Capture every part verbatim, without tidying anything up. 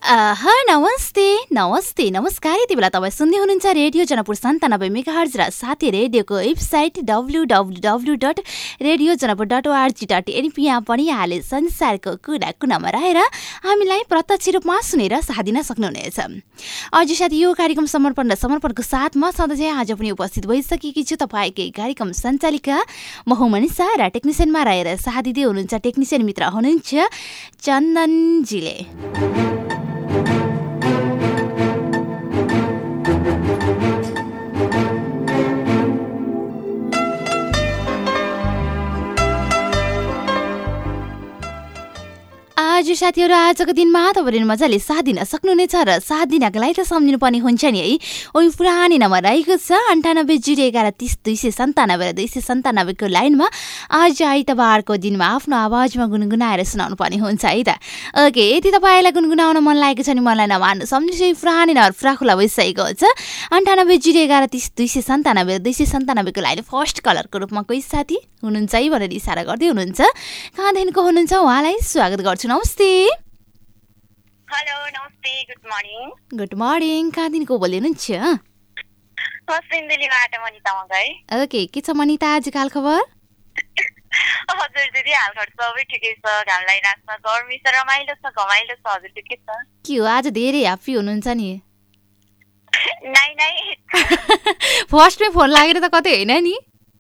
आह, नमस्ते नमस्ते नमस्कार। यति बेला तपाईँ सुन्दै हुनुहुन्छ रेडियो जनकपुर सन्तानब्बे मेगाहर्ज र साथै रेडियोको website W W W dot radio Janakpur dot ORG dot NP. यहाँ पनि हाले संसारको कुना कुनामा रहेर हामीलाई प्रत्यक्ष रूपमा सुनेर साथ दिन सक्नुहुनेछ। अझै साथी यो कार्यक्रम समर्पण र समर्पणको साथमा सधैँ आज पनि उपस्थित भइसकेकी छु तपाईँकै कार्यक्रम सञ्चालिका म हुँ मनिषा र टेक्निसियनमा रहेर साथ दिँदै हुनुहुन्छ टेक्निसियन मित्र हुनुहुन्छ चन्दनजीले। आज साथीहरू आजको दिनमा तपाईँले मजाले साथ दिन सक्नुहुनेछ र साथ दिनको लागि त सम्झिनु पर्ने हुन्छ नि है। ओइ पुरानो नम्बर रहेको छ अन्ठानब्बे जिरो एघार तिस दुई सय सन्तानब्बे र दुई सय सन्तानब्बेको लाइनमा आज आइतबारको दिनमा आफ्नो आवाजमा गुनगुनाएर सुनाउनु पर्ने हुन्छ है त। ओके, यदि तपाईँलाई गुनगुनाउन मन लागेको छ नि मलाई नमान्नु सम्झिनुहोस् यो पुरानो नम्बर फ्राखुला भइसकेको छ अन्ठानब्बे जिरो एघार तिस दुई सय सन्तानब्बे र दुई सय सन्तानब्बेको लाइन फर्स्ट कलरको रूपमा कोही साथी हुनुहुन्छ है भनेर इसारा गर्दै हुनुहुन्छ। कहाँदेखिको हुनुहुन्छ उहाँलाई स्वागत गर्छु। नमस्ते। हेलो नमस्ते, गुड मर्निङ। Good morning. कहाँदेखिको बोल्दै हुनुहुन्छ? सिन्धुलीबाट मनिता मगर। ओके, के छ मनिता आजकाल खबर? हजुर दिदी हालखबर सबै ठिकै छ। घाम लागिरहेको छ, गर्मी छ, रमाइलो छ, घमाइलो छ। हजुर ठिकै छ? के हो आज धेरै ह्याप्पी हुनुहुन्छ नि? नाइ नाइ फर्स्टमै फोन लागेर त कतै होइन नि?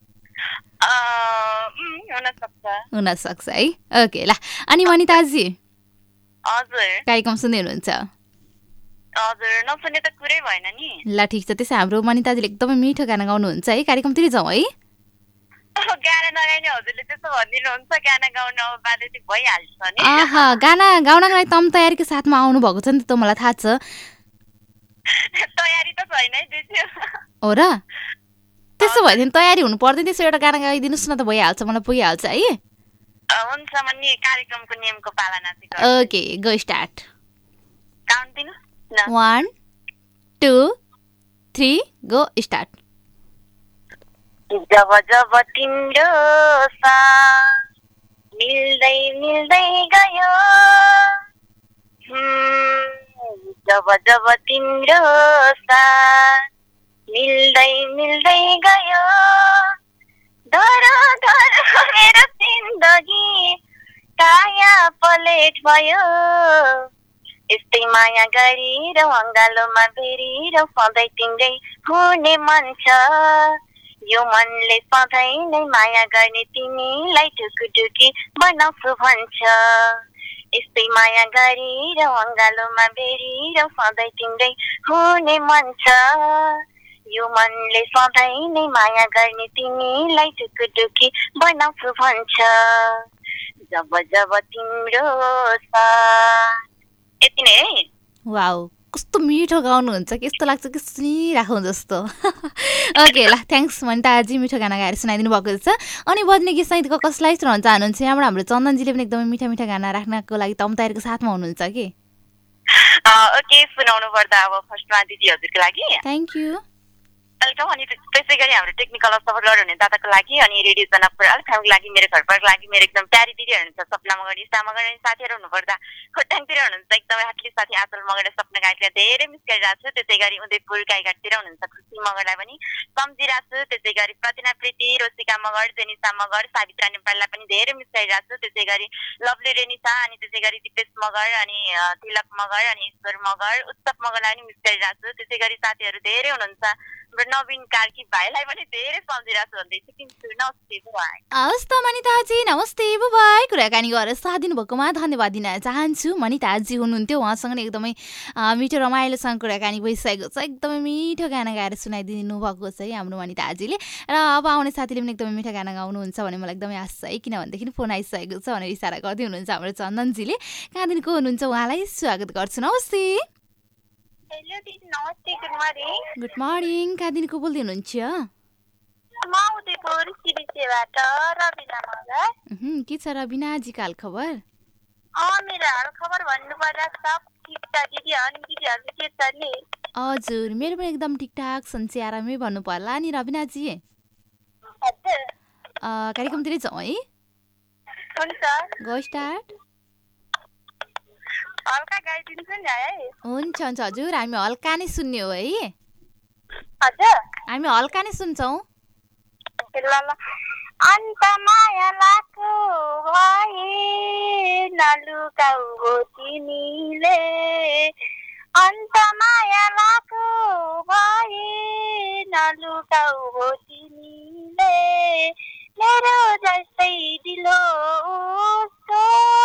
हुनसक्छ हुनसक्छ है। ओके ल, अनि मनिताजी हजुर कार्यक्रम सुन्दै हुनुहुन्छ? हजुर नसुने त कुरै भएन नि। ल ठिक छ, त्यसै हाम्रो मनिताजीले एकदमै मिठो गाना गाउनुहुन्छ है, कार्यक्रमतिर जाउँ है। गाना नगाइने हजुरले त्यसो भनिदिनुहुन्छ, गाना गाउन बाध्य भइहाल्छ नि। आहा, गाना गाउनको लागि तम तयारीको साथमा आउनु भएको छ नि त, मलाई थाहा छ। तयारी त छैन है दिदी। हो र? त्यसो भएदेखि तयारी हुनु पर्दैन, त्यसो एउटा गाना गाइदिनुहोस् न त भइहाल्छ, मलाई पुगिहाल्छ है। हुन्छ, म नि कार्यक्रमको नियमको पालना चाहिँ। Okay, go start. काउन्ट दिनु न। One two three go start. जब जब तिम्रो साथ मिल्दै मिल्दै गयो, जब जब तिम्रो साथ मिल्दै मिल्दै गयो, धरा धरा मेरो जिन्दगी काया पलेट भयो। यस्तै माया गरी र अङ्गालोमा बेरी र सधैँ तिम्रै हुने मन छ, यो मनले सधैँ नै माया गर्ने तिमीलाई ढुकुढुकी बनाउँछु भन्छ। यस्तै माया गरी र अङ्गालोमा बेरी र सधैँ तिम्रै हुने मन छ, यो मनले सधैँ नै माया गर्ने तिमीलाई ढुकुढुकी बनाउँछु भन्छ। जब जब तिम्रो साथ। यति नै है। वाउ, कस्तो मिठो गाउनुहुन्छ कि यस्तो लाग्छ कि सुनिराखौँ जस्तो। ओके ल, थ्याङ्क्स मनिताजी, मिठो गाना गाएर सुनाइदिनु भएको छ। अनि बज्ने गीत सहितको कसलाई सुनाउन चाहनुहुन्छ? यहाँबाट हाम्रो चन्दनजीले पनि एकदमै मिठा मिठा गाना राख्नको लागि तम तयारीको साथमा हुनुहुन्छ कि? ओके, सुनाउनु पर्दा अब फर्स्टमा दिदी हजुरको लागि थ्याङ्क यू, वेलकम। अनि त्यसै गरी हाम्रो टेक्निकल सपोर्ट हुने दादाको लागि अनि रेडियो जनकपुर अल्फाको लागि, मेरो घरको लागि, मेरो एकदम प्यारी दिदी हुनुहुन्छ सपना मगर, इसा मगर, अनि साथीहरू हुनुपर्दा खोटाङतिर हुनुहुन्छ एकदमै हातले साथी आचल मगर, सपना गाईलाई धेरै मिस गरिरहेको छु। त्यसै गरी उदयपुर गाईघाटतिर हुनुहुन्छ खुसी मगरलाई पनि सम्झिरहेको छु। त्यसै गरी प्रतिना प्रीति, रोसिका मगर, जेनिसा मगर, सावित्रा नेपाललाई पनि धेरै मिस गरिरहेको छु। त्यसै गरी लभली रेनिसा, अनि त्यसै गरी दिपेश मगर, अनि तिलक मगर, अनि ईश्वर मगर, उत्सव मगरलाई पनि मिस गरिरहेको छु। त्यसै गरी साथीहरू धेरै हुनुहुन्छ, नवीन कार्की भाइलाई पनि धेरै सम्झिरहेको छु भन्दैछु। नमस्ते बाई। हवस् त मनिताजी, नमस्ते बाई। कुराकानी गरेर साथ दिनुभएकोमा धन्यवाद दिन चाहन्छु। मनिताजी हुनुहुन्थ्यो, उहाँसँग नै एकदमै मिठो रमाइलोसँग कुराकानी भइसकेको छ। एकदमै मिठो गाना गाएर सुनाइदिनु भएको छ है हाम्रो मनिताजीले। र अब आउने साथीले पनि एकदमै मिठो गाना गाउनुहुन्छ भने मलाई एकदमै आशा है, किनभनेदेखि फोन आइसकेको छ भनेर इसारा गर्दै हुनुहुन्छ हाम्रो चन्दनजीले। कहाँदेखिको हुनुहुन्छ उहाँलाई स्वागत गर्छु। नमस्ते। हेलो दिदी, नमस्ते, गुड मर्निङ। Good morning. कहाँदेखिको बोल्दै हुनुहुन्छ? म उदयपुर सिरिसेबाट रबिना मगर। के छ रबिनाजी हाल खबर? अँ मेरो हाल खबर भन्नुपर्दा सब ठिक छ दिदी। अनि दिदीहरू के छ नि? हजुर, मेरो पनि एकदम ठिकठाक सन्चै आरामै भन्नु पर्ला नि रबिनाजी। हजुर, कार्यक्रमतिर जाउँ है। हुन्छ, गो स्टार्ट। हल्का गाइदिन्छु नि है। हुन्छ हुन्छ हजुर हामी हल्का नै सुन्ने हो है। हजुर हामी हल्का नै सुन्छौँ। ल ल अन्त माया लाको भए नलुकाऊ हो तिमीले अन्त माया लाको भए नलुकाऊ हो तिमीले मेरो जस्तै दिलो उसको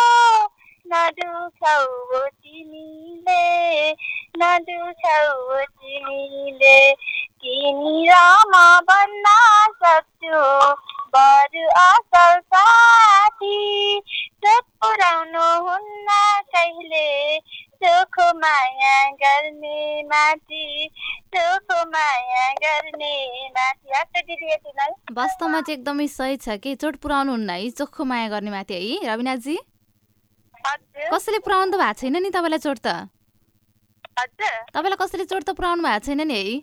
नदुखाऊ हो तिमीले नदुखाऊ हो तिमीले किनिरमा भन्न सक्छु बरु असल साथी चोट पुऱ्याउनु हुन्न कहिले चोखो माया गर्ने माथि चोखो माया गर्ने माथि आएको दिदी यतिलाई वास्तवमा चाहिँ एकदमै सही छ कि चोट पुऱ्याउनु हुन्न है चोखो माया गर्ने माथि है रविनाजी। कसैले पुऱ्याउनु त भएको छैन नि तपाईँलाई चोट त तपाईँलाई कसैले चोट त पुऱ्याउनु भएको छैन नि है।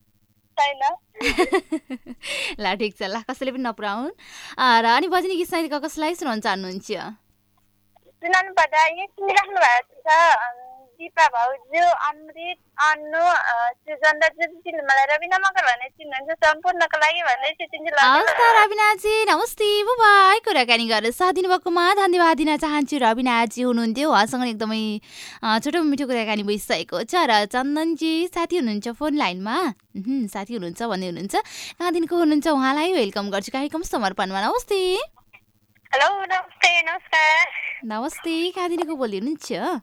ल ठिक छ ल कसैले पनि नपुऱ्याउन्। र अनि बजनी गीत सङ्गीत कसलाई सुनाउन चाहनुहुन्छ? सुनाउनु पर्दा यहाँ सुनिराख्नु भएको छ दिपा भाउजू अमृत अनु सुगन्ध जुन मलाई रविना मगर भन्ने चिन्नुहुन्छ सम्पूर्णको लागि भन्दै चिन्छु। हवस् त रविनाजी नमस्ते बाई कुराकानी गरेर साथ दिनुभएकोमा धन्यवाद दिन चाहन्छु। रविनाजी हुनुहुन्थ्यो उहाँसँग एकदमै छोटो मिठो कुराकानी भइसकेको छ। र चन्दनजी साथी हुनुहुन्छ फोन लाइनमा साथी हुनुहुन्छ भन्ने हुनुहुन्छ कहाँदेखिको हुनुहुन्छ उहाँलाई वेलकम गर्छु कार्यक्रम समर्पणमा। नमस्ते। हेलो नमस्ते नमस्कार नमस्ते कहाँदेखिको बोल्दै हुनुहुन्छ?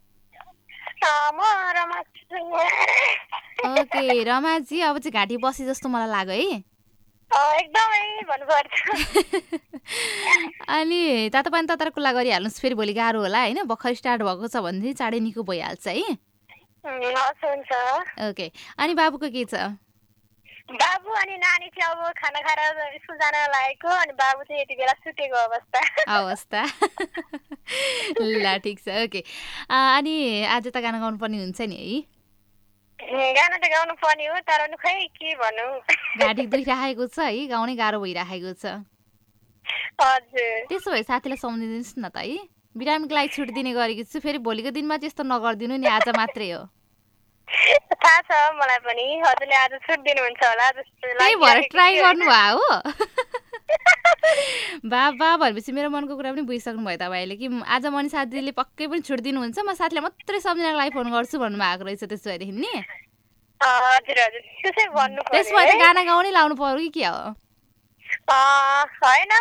ओके रमाजी अब चाहिँ घाँटी बसे जस्तो मलाई लाग्यो है एकदमै भन्नुपर्छ। अनि तातो पानी तताएर कुल्ला गरिहाल्नुहोस् फेरि भोलि गाह्रो होला होइन भर्खर स्टार्ट भएको छ भनेदेखि चाँडै निको भइहाल्छ है। ओके अनि बाबुको के छ? बाबु अनि नानी चाहिँ अब खाना खाएर स्कुल जान लागेको अनि बाबु चाहिँ यति बेला सुतेको अवस्था अवस्था ल ठिक छ ओके। अनि आज त गाना गाउनु पर्ने हुन्छ नि है? गाना त गाउनु पर्ने हो तर नि खै के भन्नु घाँटी दुखिराखेको छ है गाउनै गाह्रो भइराखेको छ। हजुर त्यसो भए साथीलाई सम्झिदिनुहोस् न त है बिरामीको लागि छुट दिने गरेको छु फेरि भोलिको दिनमा त्यस्तो नगरिदिनु नि आज मात्रै हो। थाहा छ मलाई पनि हजुरले आज छुट दिनुहुन्छ होला जस्तो त्यही भएर ट्राई गर्नुभयो हो। बाबा भनेपछि मेरो मनको कुरा पनि बुझिसक्नु भयो तपाईँले कि आज मनी साथीले पक्कै पनि छुट दिनुहुन्छ म साथीलाई मात्रै सम्झिनको लागि फोन गर्छु भन्नुभएको रहेछ त्यसो भएदेखि नि। हजुर हजुर त्यसै भन्नु पर्यो। त्यसो भए त गाना गाउनै लाउनु पर्यो कि के हो? होइन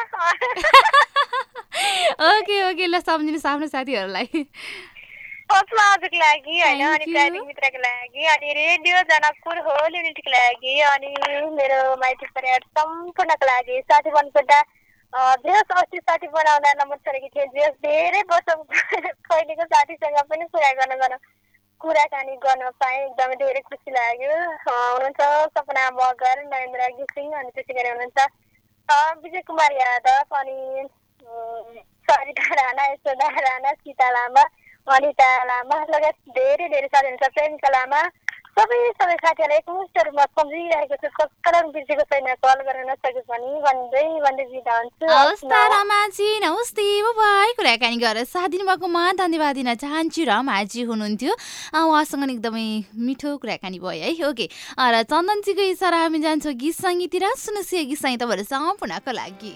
ओके ओके ल सम्झिनुहोस् आफ्नो साथीहरूलाई हजुरको लागि होइन अनि प्राविधिक मित्रको लागि अनि रेडियो जनकपुर होल युनिटको लागि अनि मेरो माइती परिवार सम्पूर्णको लागि साथी भन्नुपर्दा जेस अस्ति साथी बनाउँदा नम्बर छोडेको थिएँ जेस धेरै वर्ष पहिलेको साथीसँग पनि कुरा गर्न गर्न कुराकानी गर्न पाएँ एकदमै धेरै खुसी लाग्यो। हुनुहुन्छ सपना मगर नरेन्द्र घिसिङ अनि त्यसै गरी हुनुहुन्छ विजय कुमार यादव अनि सरिता राणा यशोदा राणा सीता लामा अनिता लामा लगायत धेरै धेरै साथी हुनुहुन्छ प्रेमिका लामा सबै सबै साथीहरूलाई एकमुष्ट रूपमा सम्झिरहेको छु कसैलाई बिर्सेको छैन कल गर्न नसके पनि भन्दै भन्दै बिदा हुन्छु। हवस् त रमाजी नमस्ते बाई कुराकानी गरेर साथ दिनुभएकोमा धन्यवाद दिन चाहन्छु। रमाजी हुनुहुन्थ्यो उहाँसँग एकदमै मिठो कुराकानी भयो है। ओके र चन्दनजीको इसारा हामी जान्छौँ गीत सङ्गीततिर सुन्नुहोस् यो गीत सङ्गीत तपाईँहरू सम्पूर्णको लागि।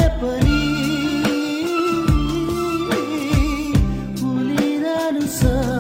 So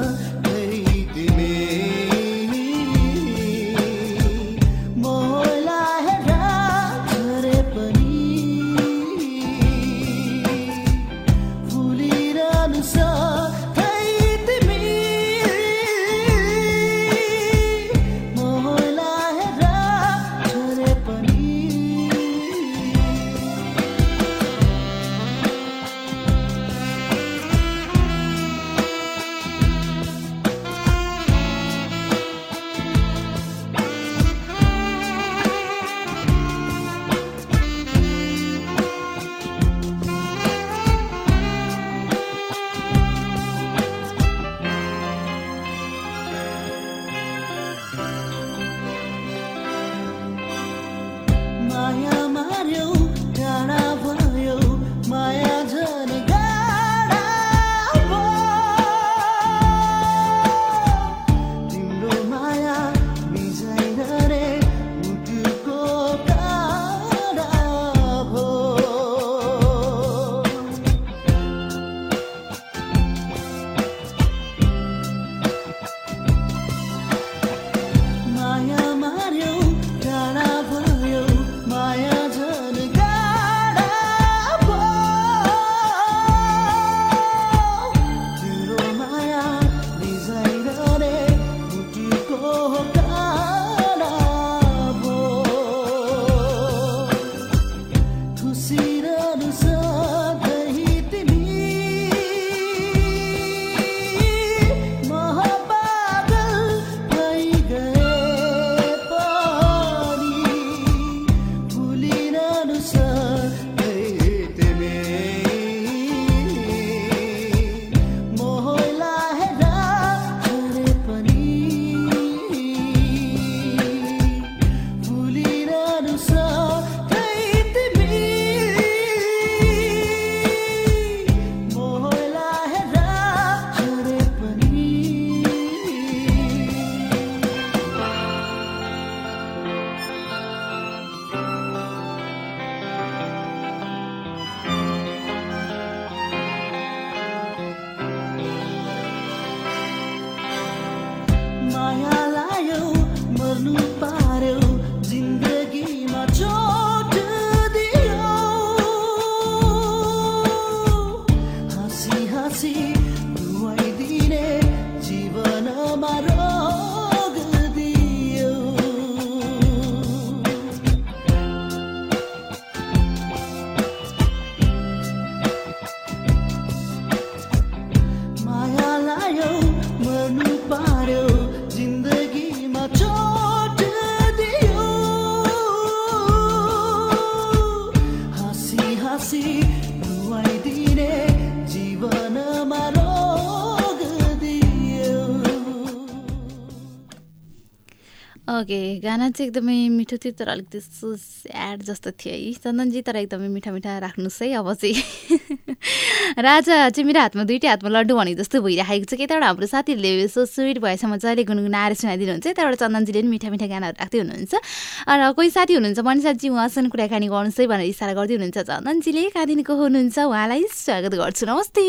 ओके गाना चाहिँ एकदमै मिठो थियो तर अलिक त्यस्तो स्याड जस्तो थियो है चन्दनजी तर एकदमै मिठा मिठा राख्नुहोस् है अब चाहिँ राजा चाहिँ मेरो हातमा दुइटै हातमा लड्डु भने जस्तो भइरहेको छ कि त्यहाँबाट हाम्रो साथीहरूले यसो स्विट भएछ मजाले गुनगुनाएर सुनाइदिनुहुन्छ त्यहाँबाट चन्दनजीले पनि मिठा मिठा गानाहरू राख्दै हुनुहुन्छ र कोही साथी हुनुहुन्छ मनिषाजी उहाँसँग कुराकानी गर्नुहोस् है भनेर इसारा गर्दै हुनुहुन्छ चन्दनजीले कहाँदेखिको हुनुहुन्छ उहाँलाई स्वागत गर्छु नमस्ते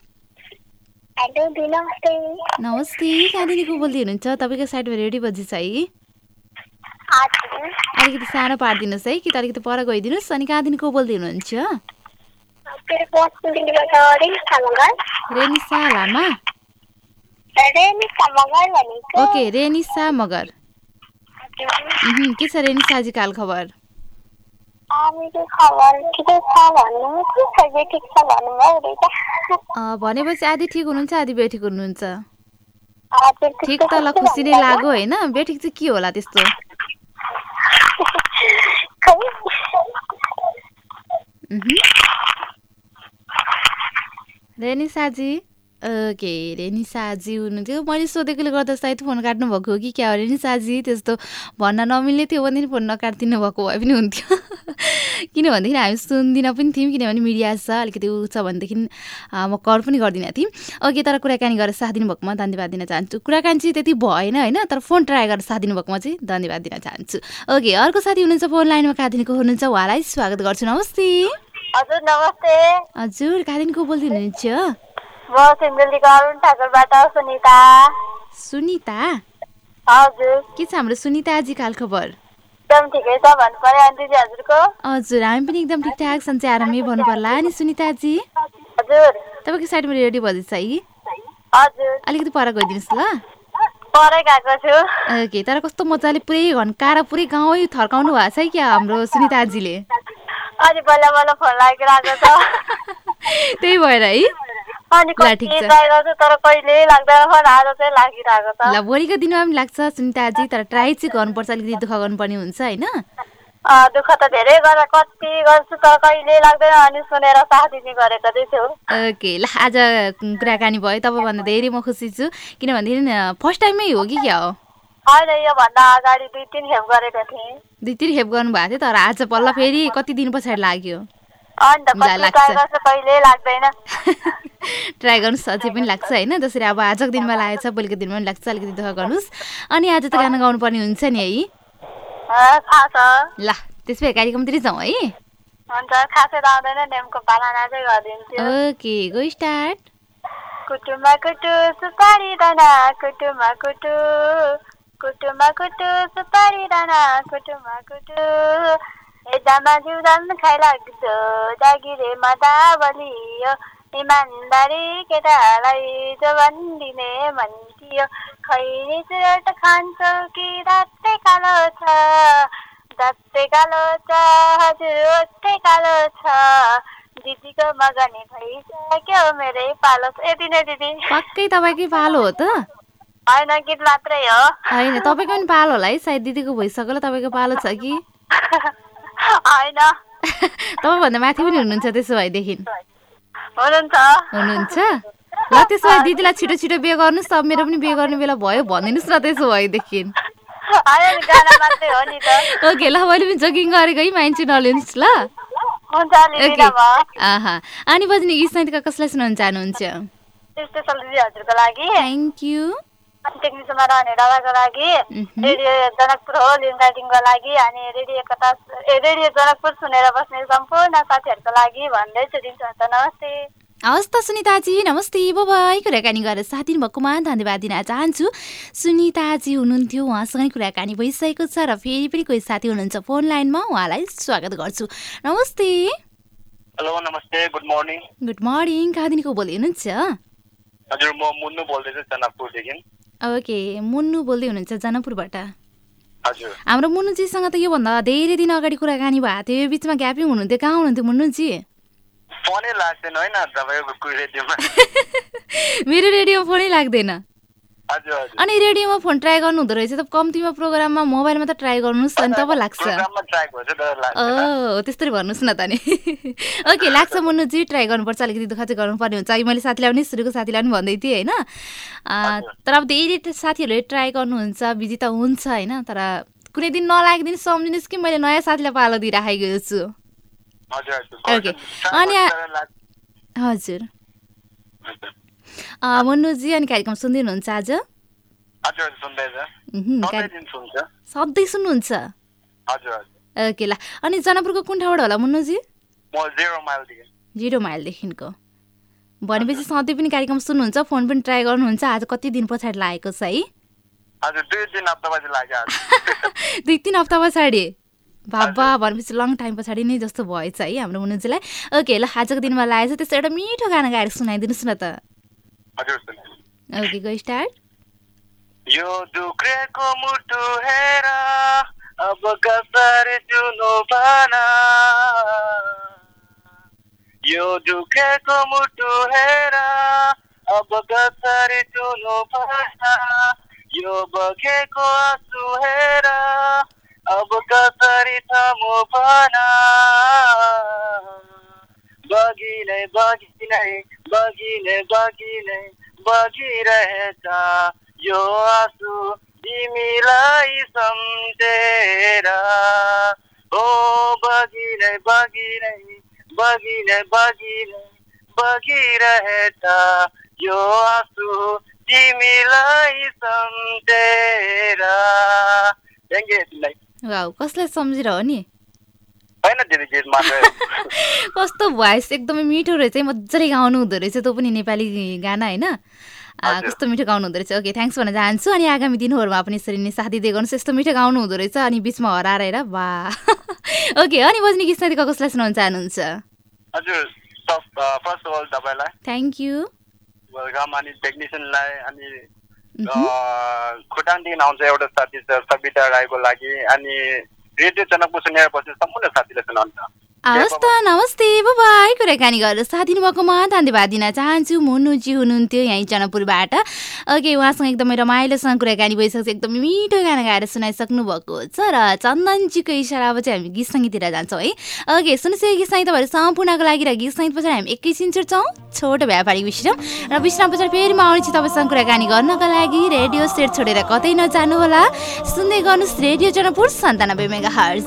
नमस्ते कहाँदेखिको बोल्दै हुनुहुन्छ तपाईँको साइडमा रेडियो बजी छ है अलिकति सानो पारिदिनुहोस् है कि त अलिकति पर गइदिनुहोस् अनि कहाँदेखिको बोल्दै हुनुहुन्छ रेनिसा लामा ओके रेनिसा मगर के छ रेनिसाजी हाल खबर भनेपछि आधी ठिक हुनुहुन्छ आधी बेठिक हुनुहुन्छ ठिक त ल खुसी नै लाग्यो होइन बेठिक चाहिँ के होला त्यस्तो रेनिसाजी ओके रेनिसाजी हुनुहुन्थ्यो मैले सोधेकोले गर्दा सायद फोन काट्नु भएको हो कि क्या हो रेनिसाजी त्यस्तो भन्न नमिल्ने थियो भने फोन नकाटिदिनु भएको भए पनि हुन्थ्यो किनभनेदेखि हामी सुन्दिनँ पनि थियौँ किनभने मिडिया छ अलिकति ऊ छ भनेदेखि म कल पनि गर्दिनँ थिएँ ओके तर कुराकानी गरेर साथ दिनुभएकोमा धन्यवाद दिन चाहन्छु कुराकानी चाहिँ त्यति भएन होइन तर फोन ट्राई गरेर साथ दिनुभएकोमा चाहिँ धन्यवाद दिन चाहन्छु ओके अर्को साथी हुनुहुन्छ फोन लाइनमा कहाँदेखिको हुनुहुन्छ उहाँलाई स्वागत गर्छु नमस्ते हजुर नमस्ते हजुर कहाँदेखिको बोल्दै हुनुहुन्छ म सिन्धुलीको अरुण ठाकुरबाट सुनिता सुनिता हजुर के छ हाम्रो सुनिताजी हाल खबर एकदम ठिकै छ भन्नु पर्यो आन्टीजी हजुरको हजुर हामी पनि एकदम ठिकठाक सन्चै आरामै भन्नु पर्ला नि सुनिताजी हजुर तपाईँको साइडमा रेडियो बज्दैछ है हजुर अलिकति पर गइदिनुहोस् ल परै गएको छु ओके तर कस्तो मजाले पुरै घन्काएर पुरै गाउँ थर्काउनु भएको छ क्या हाम्रो सुनिताजीले अनि बल्ल बल्ल फोन लागिरहेको छ त्यही भएर है अनि कति ट्राई गर्छु तर कहिले लाग्दैन फोन आज चाहिँ लागिरहेको छ ल भोलिको दिनमा पनि लाग्छ सुनिताजी तर ट्राई चाहिँ गर्नुपर्छ अलिकति दुःख गर्नुपर्ने हुन्छ होइन दुःख त धेरै गरेर कति गर्छु तर कहिले लाग्दैन अनि सुनेर साथ दिने गरेको चाहिँ छु ओके ल आज कुराकानी भयो तपाईँभन्दा धेरै म खुसी छु किनभनेदेखि फर्स्ट टाइमै हो कि क्या हो होइन योभन्दा अगाडि दुई तिन खेप गरेको थिएँ दुई तिन खेप गर्नुभएको थियो तर आज पल्ल फेरि कति दिन पछाडि लाग्यो कहिले लाग्दैन ट्राई गर्नुहोस् अझै पनि लाग्छ होइन जसरी अब आजको दिनमा लागेको छ भोलिको दिनमा पनि लाग्छ अलिकति दुःख गर्नुहोस् अनि आज त गाना गाउनु पर्ने हुन्छ नि है ल त्यसो भए कार्यक्रमतिर जाउँ है ओके गो स्टार्ट कुटुमा कुटु सुपारी दाना कुटुमा कुटु कुटुमा कुटु सुपारी दाना कुटुमा कुटु एजामा जिउदान खाइ लाग्दो जागिरे मदावलियो इमान्दारी केटालाई जवान दिने भन्थ्यो खैरी चुरट खान्छौ कि दाँते कालो छ दाँते कालो छ हजुर ओठै कालो छ दिदीको मगनी भइसक्यो मेरै पालो यति नै दिदी पक्कै तपाईँकै पालो हो त होइन गीत मात्रै हो होइन तपाईँको पनि पालो होला है सायद दिदीको भइसक्यो तपाईँको पालो छ कि होइन तपाईँभन्दा माथि पनि हुनुहुन्छ त्यसो भएदेखि हुनुहुन्छ हुनुहुन्छ ल त्यसो भए दिदीलाई छिटो छिटो बिहे गर्नुहोस् अब मेरो पनि बिहे गर्ने बेला भयो भनिदिनुहोस् न त्यसो भएदेखि ओके ल मैले पनि जोगिङ गरेको है मान्छे नलिनुहोस् ल अनि बज्ने गीत सङ्गीतका कसलाई सुनाउन चाहनुहुन्छ हजुरको लागि थ्याङ्क यू टेक्निसियनमा रहने दादाको लागि रेडियो जनकपुर हो लिङ्गाटिङको लागि अनि रेडियो कथा रेडियो जनकपुर सुनेर बस्ने सम्पूर्ण साथीहरूको लागि भन्दै छु दिन्छु नमस्ते हवस् त सुनिताजी नमस्ते बाइ कुराकानी गरेर साथ दिनुभएकोमा धन्यवाद दिन चाहन्छु सुनिताजी हुनुहुन्थ्यो उहाँसँगै कुराकानी भइसकेको छ र फेरि पनि कोही साथी हुनुहुन्छ फोन लाइनमा उहाँलाई स्वागत गर्छु नमस्ते हेलो नमस्ते गुड मर्निङ गुड मर्निङ कहाँदेखिको बोल्दै हुनुहुन्छ हजुर म मुन्नु बोल्दैछु जनकपुरदेखि ओके मुन्नु बोल्दै हुनुहुन्छ जनकपुरबाट हजुर हाम्रो मुन्नुजीसँग त योभन्दा धेरै दिन अगाडि कुराकानी भएको थियो यो बिचमा ग्यापिङ हुनुहुन्थ्यो कहाँ हुनुहुन्थ्यो मुन्नुजी फोनै लाग्दैन हैन तपाईको रेडियोमा मेरो रेडियोमा फोनै लाग्दैन हजुर हजुर अनि रेडियोमा फोन ट्राई गर्नु हुँदो रहेछ त कम्तीमा प्रोग्राममा मोबाइलमा त ट्राई गर्नुहोस् अनि तब लाग्छ प्रोग्राममा ट्राई गर्छ डर लाग्छ ओ त्यसरी भन्नुहोस् न त नि ओके लाग्छ मुन्नुजी ट्राई गर्नुपर्छ अलिकति दुःख चाहिँ गर्नुपर्ने हुन्छ अघि मैले साथीलाई पनि सुरुको साथीलाई पनि भन्दै थिएँ होइन तर अब धेरै साथीहरूले ट्राई गर्नुहुन्छ बिजी त हुन्छ होइन तर कुनै दिन नलागेको दिन सम्झिनुहोस् कि मैले नयाँ साथीलाई पालो दिइराखेको छु ओके अनि हजुर मुन्नुजी अनि कार्यक्रम सुन्दै हुनुहुन्छ आज सधैँ सुन्नुहुन्छ ओके ल अनि जनकपुरको कुन ठाउँबाट होला मुन्नुजी जिरो माइलदेखिको भनेपछि सधैँ पनि कार्यक्रम सुन्नुहुन्छ फोन पनि ट्राई गर्नुहुन्छ आज कति दिन पछाडि लागेको छ है दुई तिन हप्ता पछाडि बाबा भनेपछि लङ टाइम पछाडि नै जस्तो भएछ है हाम्रो मुन्नुजीलाई ओके ल आजको दिनमा लागेछ त्यस्तो एउटा मिठो गाना गाएर सुनाइदिनुहोस् न त ओके गो स्टार्ट यो दुख्रेको मुटु हेर अब कसरी जुनु भना यो दुखेको मुटु हेर अब कसरी जुनु भना यो बगेको आँसु हेर अब कसरी थमु भना बगिनै बगिनै बगिनै बगिनै बगिरहेछ यो आँसु तिमीलाई सम्झेर हो बगिनै बगिनै बगिनै बगिनै बगिरहेछ यो आँसु तिमीलाई सम्झेर थ्याङ्क यू तिमीलाई वाउ कसलाई सम्झेर हो नि हैन दिदी गीत मात्र कस्तो भोइस एकदमै मिठो रहेछ मजाले गाउनु हुँदो रहेछ त्यो पनि नेपाली गाना होइन कस्तो मिठो गाउनु हुँदो रहेछ ओके थ्याङ्क्स भन्न चाहन्छु अनि आगामी दिनहरूमा पनि यसरी नै साथी दिँदै गर्नुहोस् यस्तो मिठो गाउनु हुँदो रहेछ अनि बिचमा हराएर हेर वा ओके अनि बज्ने गीत साथी कसलाई सुनाउन चाहनुहुन्छ हजुर फर्स्ट अफ अल तपाईलाई थ्याङ्क यू वेलकम अनि टेक्निसियनलाई अनि खोटाङदेखि आउँछ एउटा साथी छ सबिता राईको लागि अनि रेडियो जनकपुर सुनेर बस्ने सम्पूर्ण साथीलाई सुनाउँछ हवस् त नमस्ते बाई कुराकानी गरेर साथ दिनुभएकोमा धन्यवाद दिन चाहन्छु मुन्नुजी हुनुहुन्थ्यो यहीँ जनकपुरबाट ओके उहाँसँग एकदमै रमाइलोसँग कुराकानी भइसकेको छ एकदमै मिठो गाना गाएर सुनाइसक्नु भएको छ र चन्दनजीको इसारामा चाहिँ हामी गीत सङ्गीततिर जान्छौँ है ओके सुनिसकेको गीत सङ्गीत तपाईँहरू सम्पूर्णको लागि र गीत सङ्गीत पछाडि हामी एकैछिन छुट्छौँ छोटो व्यापारिक विश्राम र विश्राम पछाडि फेरि म आउने छु तपाईँसँग कुराकानी गर्नको लागि रेडियो सेट छोडेर कतै नजानुहोला सुन्दै गर्नुहोस् रेडियो जनकपुर सन्तानब्बे मेगा हर्ज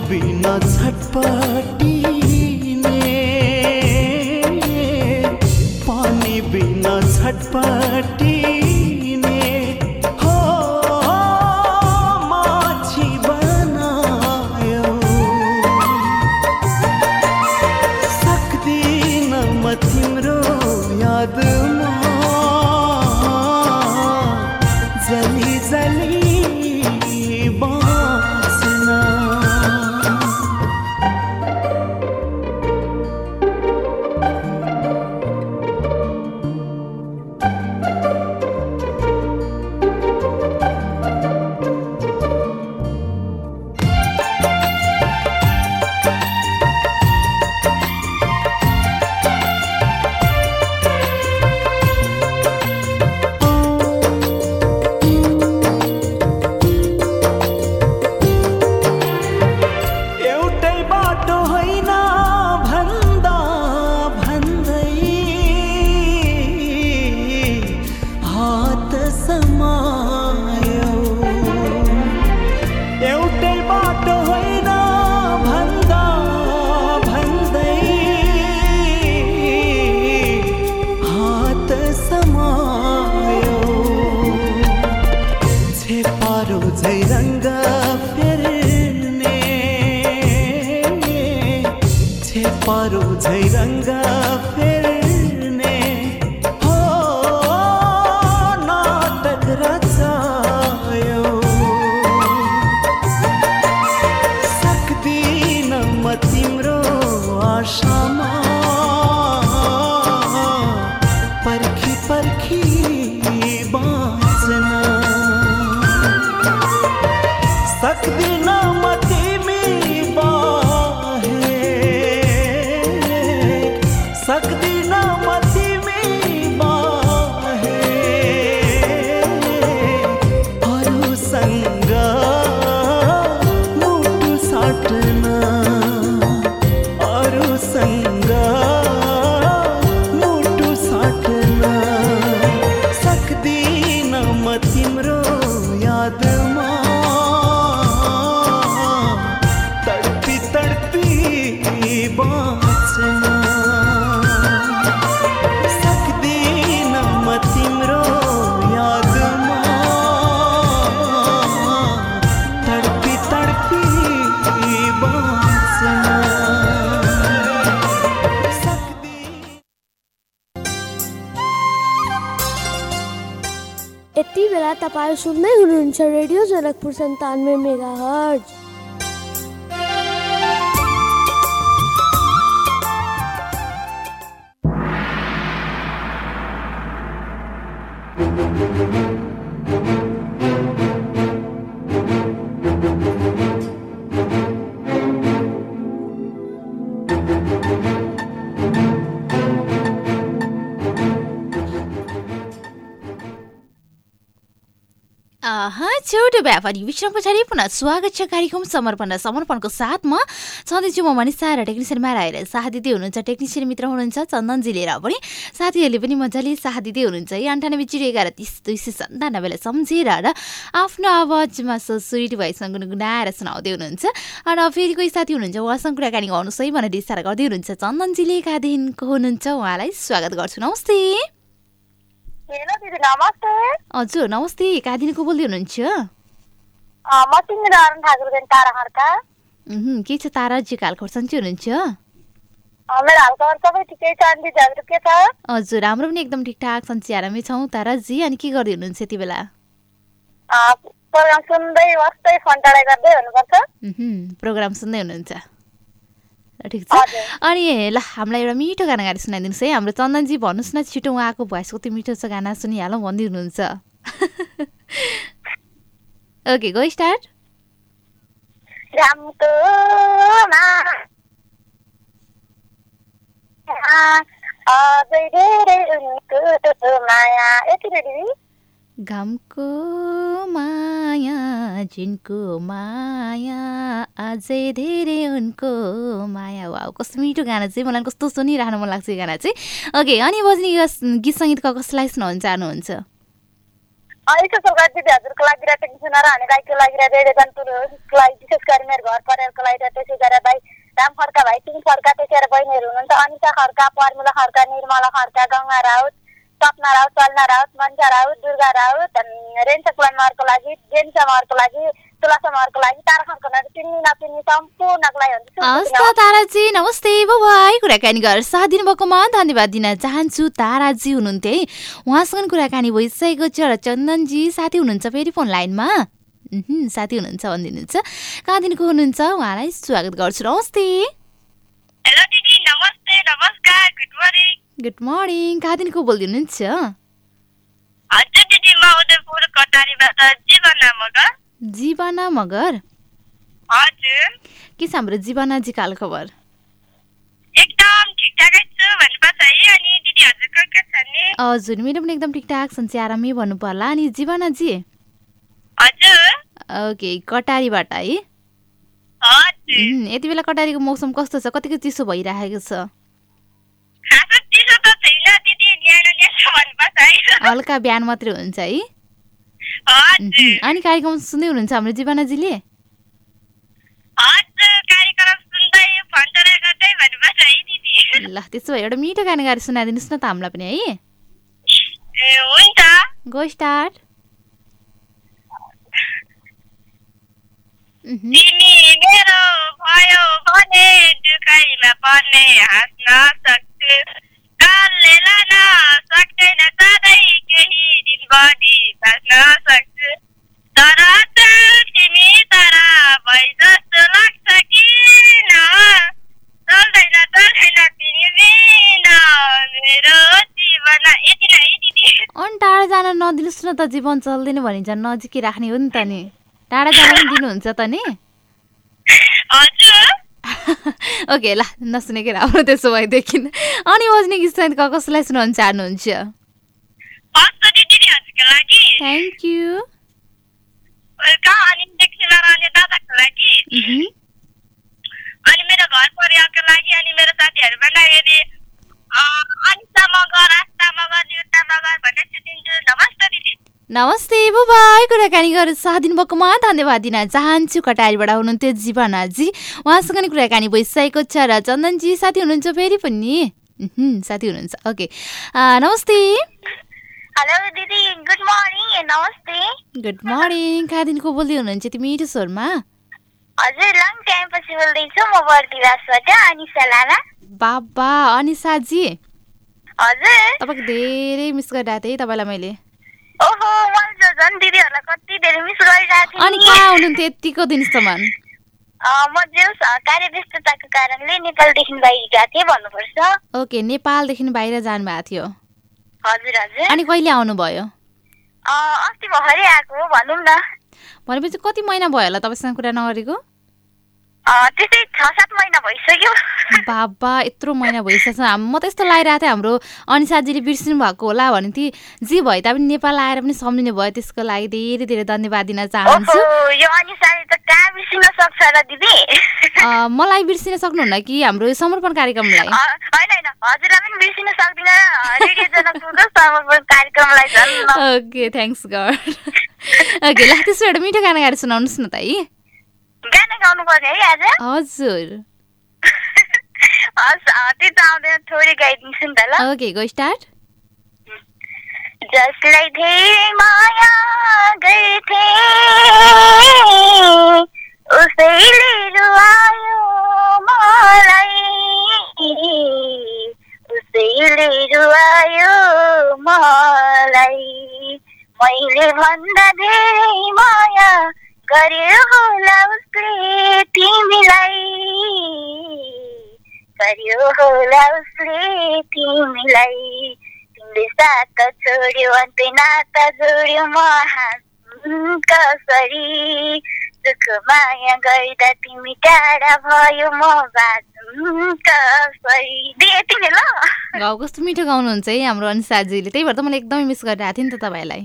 बिना छटपटिने पानी बिना छटपटिने हो माछी बनायो सक्दिन म तिम्रो यादमा जली जली पारो झै रंग फेर्ने हो नाटक रचायो सक्दिन म तिम्रो आशामा पर्खी पर्खी बाँच्न सक्दिन म तिमी सक्दिन म तिमी बाहे अरूसँग मुटु साट्न अरूसँग मुटु साट्न सक्दिन म तिम्रो यादमा तडपी तडपी बाँच्न तिम्रो यादमा तडपी तडपी बाँच्न यति बेला तपाईं सुन्दै हुनुहुन्छ रेडियो जनकपुर सन्तानब्बे मेगाहर्ज। छोटो व्यापारी विश्राम पछाडि पुनः स्वागत छ कार्यक्रम समर्पण र समर्पणको साथमा छँदैछु म मनिषा र टेक्निसियनमा रहेर साथ दिँदै हुनुहुन्छ टेक्निसियन मित्र हुनुहुन्छ चन्दनजी लिएर पनि साथीहरूले पनि मजाले साथ दिँदै हुनुहुन्छ है अन्ठानब्बे जिरो एघार तिस दुई सय सन्तानब्बेलाई सम्झेर र आफ्नो आवाजमा सो स्विट भोइससँग गुनगुनाएर सुनाउँदै हुनुहुन्छ। र फेरि कोही साथी हुनुहुन्छ उहाँसँग कुराकानी गर्नुहोस् है भनेर इसारा गर्दै हुनुहुन्छ। चन्दनजीले कहाँदेखिको हुनुहुन्छ उहाँलाई स्वागत गर्छु। नमस्ते। हेलो दिदी नमस्ते। हजुर नमस्ते, कहाँदेखिको बोल्दै हुनुहुन्छ? म सिंहनारायण ठाकुरदेन तारा खड्का। उहुँ के छ ताराजी, हाल खर्सन्ची हुनुहुन्छ? मेरो हाल खबर सबै ठिकै छ। अनि दिदीहरु के छ? हजुर हाम्रो पनि एकदम ठिकठाक सन्ची आरामै छौँ ताराजी। अनि के गर्दै हुनुहुन्छ यति बेला? प्रोग्राम सुन्दै बस्दै फोन टडाइ गर्दै हुनुपर्छ। उहुँ प्रोग्राम सुन्दै हुनुहुन्छ, ठिक छ। अनि ल हामीलाई एउटा मिठो गाना गाएर सुनाइदिनुहोस् है। हाम्रो चन्दनजी भन्नुहोस् न छिटो, उहाँको भोइस कति मिठो छ, गाना सुनिहालौँ भन्दै हुनुहुन्छ। Okay go start. घामको अझै धेरै उनको माया, यति नै दिदी। घामको माया जिनको माया अझै धेरै उनको माया। वाउ कस्तो मिठो गाना चाहिँ, मलाई कस्तो सुनिरहनु मन लाग्छ यो गाना चाहिँ। ओके अनि बज्ने गीत सङ्गीतका कसलाई सुनाउन चाहनुहुन्छ? यसो सरकार दिदी हजुरको लागि र टेक्निक सुनाएर हामी राईको लागि र रेडियो जनपुरको लागि विशेष गरी मेरो घर परिवारको लागि र त्यसै गरेर भाइ राम खड्का भाइ तिन खड्का त्यसै बहिनीहरू हुनुहुन्छ अनिता खड्का पर्मिला खड्का निर्मला खड्का गङ्गा राउत सपना राउत चल्ना राउत मनिषा राउत दुर्गा राउत रेन्सा कुलानमारको लागि जेन्सा मारको लागि तुलासा मारको लागि तारा खड्का लागि चिन्नी नचिन्नी सम्पूर्णको लागि हुन्छ हस् ताराजी नमस्ते बाइ कुराकानी गरेर साथ दिनुभएकोमा धन्यवाद दिन चाहन्छु ताराजी हुनुहुन्थ्यो है उहाँसँग कुराकानी भइसकेको छ र चन्दनजी साथी हुनुहुन्छ फेरि फोन लाइनमा साथी हुनुहुन्छ भनिदिनुहुन्छ कहाँदेखिको हुनुहुन्छ उहाँलाई स्वागत गर्छु नमस्ते हेलो दिदी नमस्ते नमस्कार गुड मर्निङ गुड मर्निङ कहाँदेखिको बोलिदिनुहुन्छ हजुर दिदी म उदयपुर कटारीबाट जीवना मगर जीवना मगर हजुर के छ हाम्रो जीवनाजी काल खबर एकदम ठिकठाकै छु भन्नुपर्छ है अनि दिदी हजुरको के छ नि हजुर मेरो पनि एकदम ठिकठाक छ आरामै भन्नु पर्ला अनि जीवनाजी हजुर ओके कटारीबाट है हजुर यति बेला कटारीको मौसम कस्तो छ कतिको चिसो भइरहेको छ खासै चिसो त छैन दिदी न्यानो न्यानो भन्नुपर्छ है हल्का बिहान मात्रै हुन्छ है हजुर अनि कार्यक्रम सुन्दै हुनुहुन्छ हाम्रो जीवनाजीले हजुर कार्यक्रम सुन्दै फोन चलाइ गर्दै भन्नुपर्छ है दिदी ल त्यसो भए एउटा मिठो गाना गाएर सुनाइदिनुहोस् न त हामीलाई पनि है ए हुन्छ गो स्टार्ट तिमी मेरो भयो भने दुखाइमा पर्ने हाँस्न सक्छु कालले लान सक्दैन सधैँ केही दिनभरि बाँच्न सक्छु तर तिमी तर भइ जस्तो लाग्छ किन चल्दैन चल्दैन तिमी बिना मेरो जीवन यति नै दिदी अनि टाढा जान नदिनुहोस् न त जीवन चल्दैन भने झन् नजिकै राख्ने हो नि त नि टाढा जान पनि दिनुहुन्छ त नि हजुर ओके ल नसुनेकै राम्रो त्यसो भएदेखि अनि बज्ने गीत सहित कसलाई सुनाउन चाहनुहुन्छ थ्याङ्क यू अनि मेरो घर परिवारको लागि अनि मेरो साथीहरूमा लागि अनिता मगर आस्था मगर निता मगर भन्ने सुनिन्छु नमस्ते दिदी नमस्ते बुबाई कुराकानी गरेर साथ दिनुभएकोमा धन्यवाद दिन चाहन्छु कटारीबाट हुनुहुन्थ्यो जीवनाजी उहाँसँग नि कुराकानी भइसकेको छ र चन्दनजी साथी हुनुहुन्छ फेरि पनि साथी हुनुहुन्छ ओके नमस्ते हेलो दिदी गुड मर्निङ नमस्ते गुड मर्निङ कहाँदेखिको बोल्दै हुनुहुन्छ त्यो मिठो स्वरमा हजुर लङ टाइम पछि बोल्दैछु म बर्दिवासबाट अनिसा लामा बाबा अनिसाजी हजुर तपाईँको धेरै मिस गरिरहेको थिएँ तपाईँलाई मैले ओहो मैले झन् दिदीहरूलाई कति धेरै मिस गरिरहेको थिएँ अनि कहाँ हुनुहुन्थ्यो यतिको दिनसम्म म जे कार्य व्यस्तताको कारणले नेपालदेखि बाहिर गएको थिएँ भन्नुपर्छ ओके नेपालदेखि बाहिर जानुभएको थियो हजुर हजुर अनि कहिले आउनुभयो अस्ति भर्खरै आएको भनौँ न भनेपछि कति महिना भयो होला तपाईँसँग कुरा नगरेको त्यस्तै छ सात महिना भइसक्यो बाबा यत्रो महिना भइसक्छ म त यस्तो लागिरहेको थिएँ हाम्रो अनिसाजीले बिर्सिनु भएको होला भने ती जे भए तापनि नेपाल आएर पनि सम्झिनु भयो त्यसको लागि धेरै धेरै धन्यवाद दिन चाहन्छु यो अनिसाले त कहाँ बिर्सिन सक्छ र दिदी मलाई बिर्सिन सक्नुहुन्न कि हाम्रो समर्पण कार्यक्रमलाई होइन होइन हजुरलाई पनि बिर्सिन सक्दिन रेडियो जनकपुरको समर्पण कार्यक्रमलाई झन् ओके थ्याङ्क्स गड ओके ल त्यसो एउटा मिठो गाना गाएर सुनाउनुहोस् न त है गाना गाउनु पर्ने है आज हजुर हस् त्यो त आउँदैन थोरै गाइदिन्छु नि त ल ओके गो स्टार्ट जसलाई धेरै माया गर्थे उसैले रुवायो मलाई उसैले रुवायो मलाई मैले भन्दा धेरै माया गर्यो होला उसले तिमीलाई गर्यो होला उसले तिमीलाई तिमीले साथ छोड्यो अन्तै नाता जोड्यो म हाँस्नु कसरी दुःख माया गर्दा तिमी टाढा भयो म बाँच्नु कसरी यति नै ल गाउँ कस्तो मिठो गाउनुहुन्छ है हाम्रो अनिसाजीले त्यही भएर त मैले एकदमै मिस गरिरहेको थिएँ नि त तपाईँलाई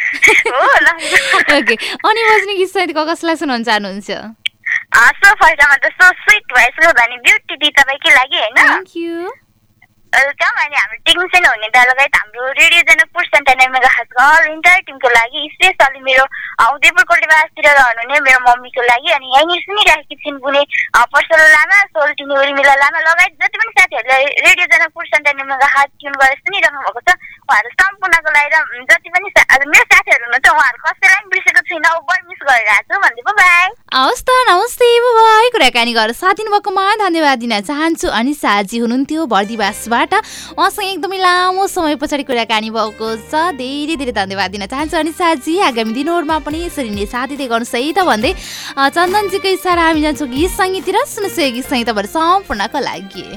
ओके अनि बज्ने गीत सहित कसलाई सुनाउन चाहनुहुन्छ सो फर्स्टमा त सो स्विट भोइसको भने ब्युटी दी तपाईँकै लागि होइन थ्याङ्क यू वेलकम अनि हाम्रो टेक्निसियन हुने दा लगायत हाम्रो रेडियो जनकपुर सन्तानब्बे मेगाहर्जको अल इन्टायर टिमको लागि स्पेसली मेरो उदयपुर कोल्टेबासतिर रहनुहुने मेरो मम्मीको लागि अनि यहीँनिर सुनिरहेकी छिन् बुने पर्सल लामा सोल्टिनी उर्मिला लामा लगायत जति पनि साथीहरूले रेडियो जनकपुर सन्तानब्बे मेगाहर्ज ट्युन गरेर सुनिरहनु भएको छ उहाँहरू सम्पूर्णको लागि जति पनि मेरो साथीहरू हुनुहुन्छ उहाँहरू कसैलाई पनि बिर्सेको छुइनँ ओभर मिस गरिरहेको छु भन्दै बाई। हवस् त नमस्ते बाई। कुराकानी गरेर साथ दिनुभएकोमा धन्यवाद दिन चाहन्छु। अनि साजी हुनुहुन्थ्यो बर्दिवासबाट, उहाँसँग एकदमै लामो समय पछाडि कुराकानी भएको छ, धेरै धेरै धन्यवाद दिन चाहन्छु। अनि साजी आगामी दिनहरूमा पनि यसरी नै साथ दिँदै गर्नुहोस् है त भन्दै चन्दनजीको इसारा हामी जान्छौँ गीत सङ्गीततिर। सुन्नुहोस् यो गीत सङ्गीत तपाईँहरू सम्पूर्णको लागि।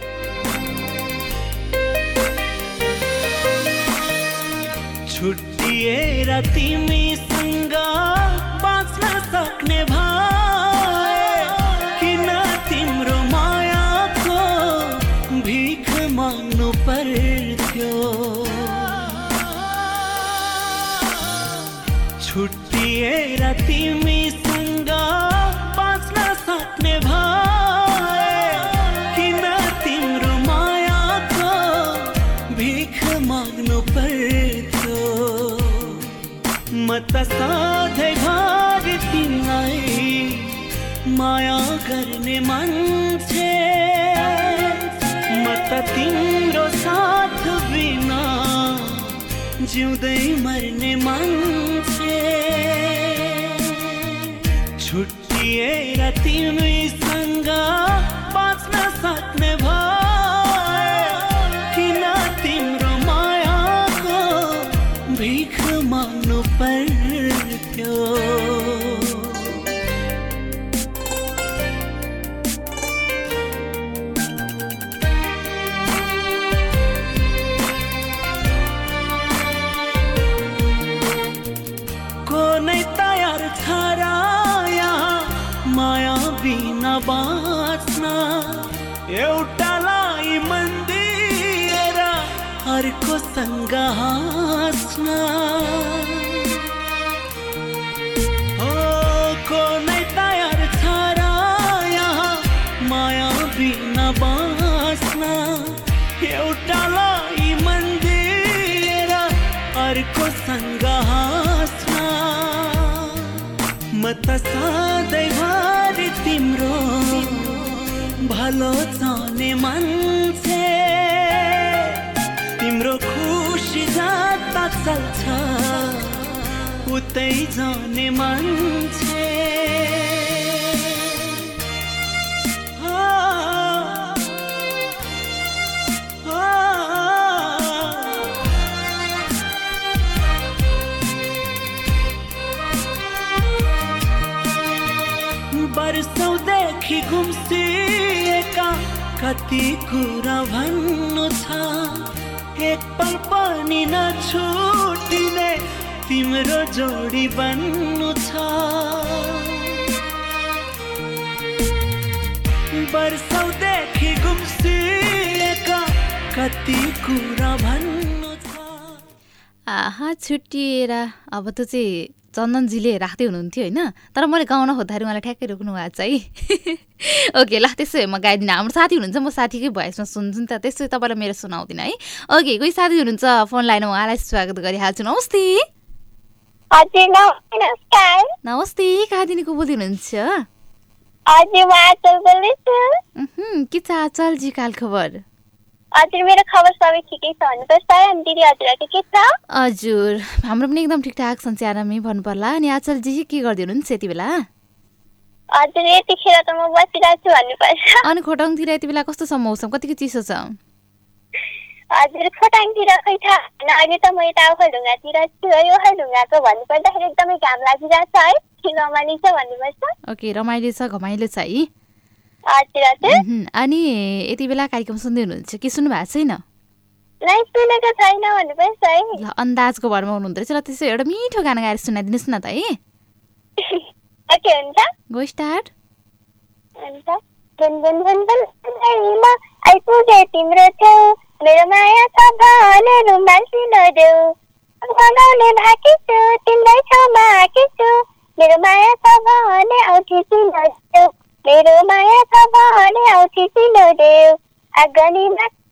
छुट्टिएर तिमीसँग बाँच्न सक्ने भए किन तिम्रो मायाको भिख माग्नु पर्थ्यो। छुट्टिएर तिमीसँग बाँच्न सक्ने भए किन तिम्रो मायाको भिख माग्नु पर्थ्यो। म त सधैँभरि तिमीलाई माया गर्ने मान्छे, म त तिम्रो साथ बिना जिउँदै मर्ने मान्छे। छुट्टिएर तिमीसँग बाँच्न सक्ने भए किन तिम्रो मायाको भिख माग्नु पर्थ्यो। कुनै तयार छ र यहाँ माया बिना बाँच्न, एउटालाई मन दिएर अर्कोसँग हाँस्न। हो कुनै तयार छ र यहाँ माया बिना बाँच्न, एउटालाई मन दिएर अर्कोसँग हाँस्न। म त सधैँभरि तिम्रो भलो चाहने मान्छे, तिम्रो खुसी जता चल्छ उतै जाने मान्छे। वर्षौँदेखि गुम्सिएका कति कुरा भन्नु छ, एक पल पनि नछुटिने तिम्रो जोडी बन्नु छ। वर्षौँदेखि गुम्सिएका कति कुरा भन्नु छ। आहा छुट्टिएर अब त चाहिँ चन्दनजीले राख्दै हुनुहुन्थ्यो होइन, तर मैले गाउन खोज्दाखेरि उहाँलाई ठ्याक्कै रोक्नु भएको छ है। ओके ल त्यसो भए म गाइदिनँ। हाम्रो साथी हुनुहुन्छ म साथीकै भोइसमा सुन्छु नि त, त्यसो तपाईँलाई मेरो सुनाउँदिनँ है। ओके कोही साथी हुनुहुन्छ फोन लाइनमा, उहाँलाई स्वागत गरिहाल्छु। नमस्ते। हजुर नमस्कार। नमस्ते कहाँदेखि को बोल्दै हुनुहुन्छ? हजुर म आचल बोल्दैछु। के छ आचलजी काल खबर? हजुर मेरो खबर सबै ठिकै छ भन्नुपर्छ। अनि दिदी हजुरहरूको के छ? हजुर हाम्रो पनि एकदम ठिकठाक सन्चै आरामै भन्नु पर्ला। अनि आचलजी के गर्दै हुनुहुन्छ यति बेला? हजुर यतिखेर त म बसिरहेको छु भन्नुपर्छ। अनि खोटाङतिर यति बेला कस्तो छ मौसम, कतिको चिसो छ? हजुर खोटाङतिर खै थाहा छैन, अहिले त म यता ओखलढुङ्गातिर छु। यो ओखलढुङ्गाको भन्नुपर्दाखेरि एकदमै घाम लागिरहेको छ है, रमाइलो छ भन्नुपर्छ। ओके रमाइलो छ घमाइलो छ है। हजुर हजुर। अनि यति बेला कार्यक्रम सुन्दै हुनुहुन्छ कि सुन्नु भएको छैन? नै सुनेको छैन भन्नुपर्छ है। ल अन्दाजको भरमा हुनुहुँदो रहेछ। ल त्यसो एउटा मिठो गाना गाएर सुनाइदिनुहोस् न त है। ओके हुन्छ गो स्टार्ट। हुन्छ गुन गुन गुन गुन आइपुगे तिम्रो छेउ, मेरो माया छ भने रुमाल सिलाइदेऊ। गाउने भाकी छु तिम्रै छेउमा आएकी छु, मेरो माया छ भने औठी सिलाइदेऊ। मेरो माया छ भने औठी सिलाइदेऊ। आगनीमा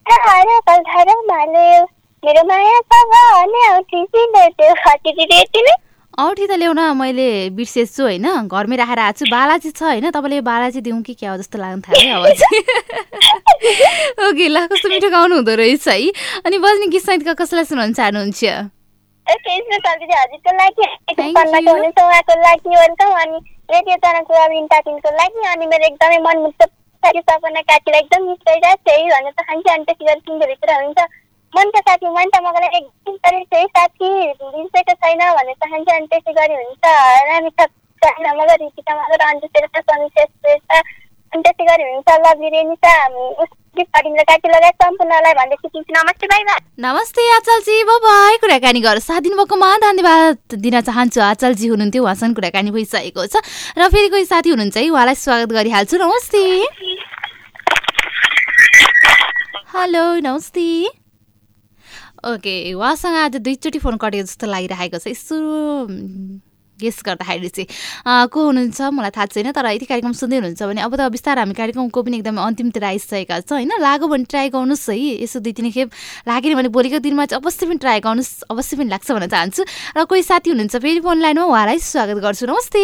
हार कल माल्यो मेरो माया भने औठी सिँदै खटी दिदी यति नै औठी त ल्याउन मैले बिर्सेछु होइन घरमै राखेर आएको छु बालाजी छ होइन तपाईँले बालाजी दिउँ कि क्या हो जस्तो लाग्न थाल्यो अब ओके ल कस्तो मिठो गाउनु हुँदो रहेछ है अनि बज्ने गीत सहितका कसैलाई सुनाउन चाहनुहुन्छ हजुरको लागि पन्नाको हुनुहुन्छ उहाँको लागि वेलकम अनि रेडियो चनाको अविन्ता तिनको लागि अनि मेरो एकदमै मनमुक्त सपना काकीलाई एकदम मिस गरिरहेको छ है भन्न चाहन्छु अनि त्यसै गरी तिमीहरूभित्र हुन्छ मनका साथी मन त मगलाई एकदम चाहिँ साथी बिर्सेको छैन भन्न चाहन्छु अनि त्यसै गरी हुन्छ रामी मगर ऋतिका मगर अन्जु शेर्पा समीक्षा शेर्पा अनि त्यसै गरी हुन्छ लभली रेनिसा पढिन्छ काकी लगायत सम्पूर्णलाई भन्दै सिकिन्छु नमस्ते बाई बाई नमस्ते आचलजी बाई कुराकानी गरेर साथ दिनुभएकोमा धन्यवाद दिन चाहन्छु आचलजी हुनुहुन्थ्यो उहाँसँग कुराकानी भइसकेको छ र फेरि कोही साथी हुनुहुन्छ है उहाँलाई स्वागत गरिहाल्छु नमस्ते हेलो नमस्ते ओके उहाँसँग आज दुईचोटि फोन कटेको जस्तो लागिरहेको छ यसो गेस गर्दाखेरि चाहिँ को हुनुहुन्छ मलाई थाहा छैन तर यति कार्यक्रम सुन्दै हुनुहुन्छ भने अब त बिस्तारै हामी कार्यक्रमको पनि एकदमै अन्तिमतिर आइसकेका छ होइन लाग्यो भने ट्राई गर्नुहोस् है यसो दुई तिन खेप लागेन भने भोलिको दिनमा चाहिँ अवश्य पनि ट्राई गर्नुहोस् अवश्य पनि लाग्छ भन्न चाहन्छु र कोही साथी हुनुहुन्छ फेरि फोन लाइनमा उहाँलाई स्वागत गर्छु नमस्ते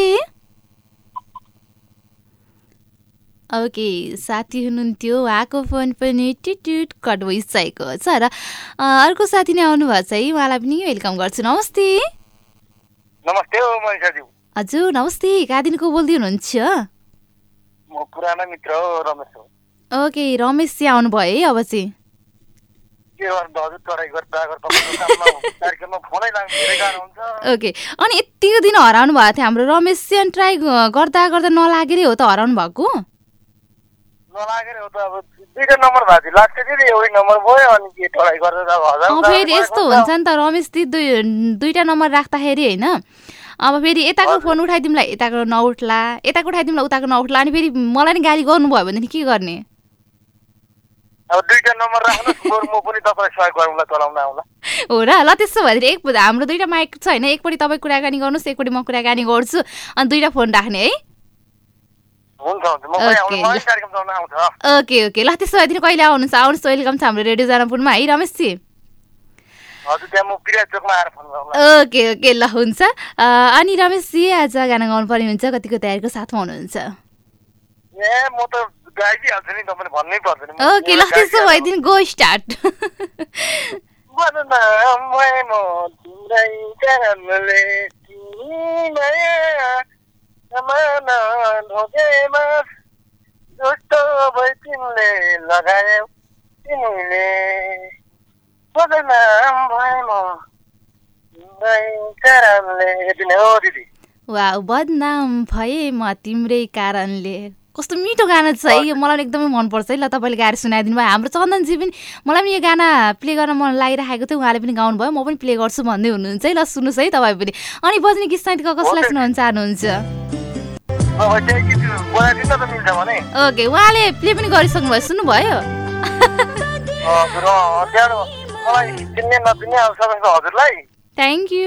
ओके साथी हुनुहुन्थ्यो उहाँको फोन पनि टिट्युट कट भइसकेको छ र अर्को साथी नै आउनुभएको छ है उहाँलाई पनि वेलकम गर्छु नमस्ते नमस्ते हो मनिषाज्यू हजुर नमस्ते कहाँदेखिको बोल्दै हुनुहुन्छ म पुरानो मित्र हो रमेश हो ओके रमेश चाहिँ आउनुभयो है अब चाहिँ के गर्नु हजुर ट्राई गर्दा गर्दा कार्यक्रममा फोनै लाग्नु धेरै गाह्रो हुन्छ ओके अनि यतिको दिन हराउनु भएको थियो हाम्रो रमेश चाहिँ ट्राई गर्दा गर्दा नलागेरै हो त हराउनु भएको नलागेर हो त अब दुईटा नम्बर भएको थियो लाग्छ कि एउटै नम्बर भयो अनि के ट्राई गर्दा हजार फेरि यस्तो हुन्छ नि त रमेश दी दुई दुईटा नम्बर राख्दाखेरि होइन अब फेरि यताको फोन उठाइदिउँला यताको नउठ्ला यताको उठाइदिउँला उताको नउठ्ला अनि फेरि मलाई नि गाली गर्नुभयो भने के गर्ने अब दुईटा नम्बर राख्नुहोस् बरु म पनि तपाईँलाई सहयोग गरौँला चलाउन आउँला हो र ल त्यसो भएदेखि एक हाम्रो दुईटा माइक छ होइन एकपट्टि तपाईँ कुराकानी गर्नुहोस् एकपट्टि म कुराकानी गर्छु अनि दुईटा फोन राख्ने है ओके ओके ल त्यसो भएदेखि कहिले आउनुहुन्छ आउनुहोस् वेलकम छ हाम्रो रेडियो जनकपुरमा है रमेशजी ओके ओके ल हुन्छ अनि रमेशजी आज गाना गाउनु पर्ने हुन्छ कतिको तयारीको साथमा हुनुहुन्छ ओके ल त्यसो भएदेखि गो स्टार्ट समाना ढोकेमा जस्तो भई तिमीले लगायौ तिमीले बदनाम भए म कारणले यति नै हो दिदी वा बदनाम भए म तिम्रै कारणले कस्तो मिठो गाना छ है यो मलाई एकदमै मनपर्छ है ल तपाईँले गाएर सुनाइदिनु भयो हाम्रो चन्दनजी पनि मलाई पनि यो गाना प्ले गर्न मन लागिरहेको थियो उहाँले पनि गाउनु भयो म पनि प्ले गर्छु भन्दै हुनुहुन्छ है ल सुन्नुहोस् है तपाईँ पनि अनि बज्ने गीत सहितको कसलाई सुनाउन चाहनुहुन्छ ओके उहाँले प्ले पनि गरिसक्नु भयो सुन्नुभयो थ्याङ्क यू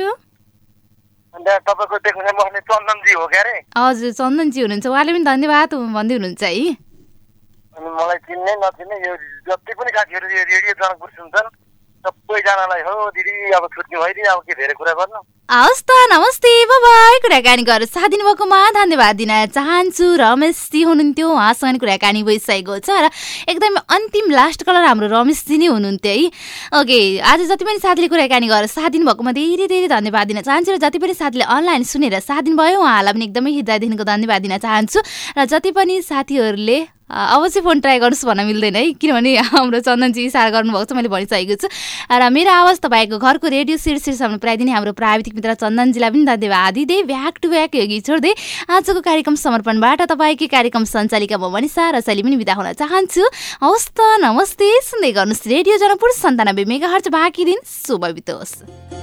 चन्दनजी हो क्या रे हजुर चन्दनजी हुनुहुन्छ उहाँले पनि धन्यवाद भन्दै हुनुहुन्छ है अनि मलाई चिन्ने नचिन्ने यो जति पनि साथीहरू रेडियो जनकपुर सुन्छन् सबैजनालाई हो दिदी अब छुट्टी भइदियो अब के धेरै कुरा गर्नु हवस् त नमस्ते बाई कुराकानी गरेर साथ दिनुभएकोमा धन्यवाद दिन चाहन्छु रमेशजी हुनुहुन्थ्यो उहाँसँग कुराकानी भइसकेको छ र एकदमै अन्तिम लास्ट कलर हाम्रो रमेशजी नै हुनुहुन्थ्यो है ओके आज जति पनि साथीले कुराकानी गरेर साथ दिनुभएकोमा धेरै धेरै धन्यवाद दिन चाहन्छु र जति पनि साथीले अनलाइन सुनेर साथ दिनुभयो उहाँलाई पनि एकदमै हृदयदेखिको धन्यवाद दिन चाहन्छु र जति पनि साथीहरूले अवश्य फोन ट्राई गर्नुहोस् भन्न मिल्दैन है किनभने हाम्रो चन्दनजी इसारा गर्नुभएको छ मैले भनिसकेको छु र मेरो आवाज तपाईँको घरको रेडियो शीर्षमा पुऱ्याइदिने हाम्रो प्राविधिक मित्र चन्दनजीलाई पनि धन्यवाद दिँदै ब्याक टु ब्याक यो गीत छोड्दै आजको कार्यक्रम समर्पणबाट तपाईँकै कार्यक्रम सञ्चालिका म मनिषा रसाइली पनि बिदा हुन चाहन्छु हवस् त नमस्ते सुन्दै गर्नुहोस् रेडियो जनकपुर सन्तानब्बे मेगा हर्ज बाँकी दिन शुभ बितोस्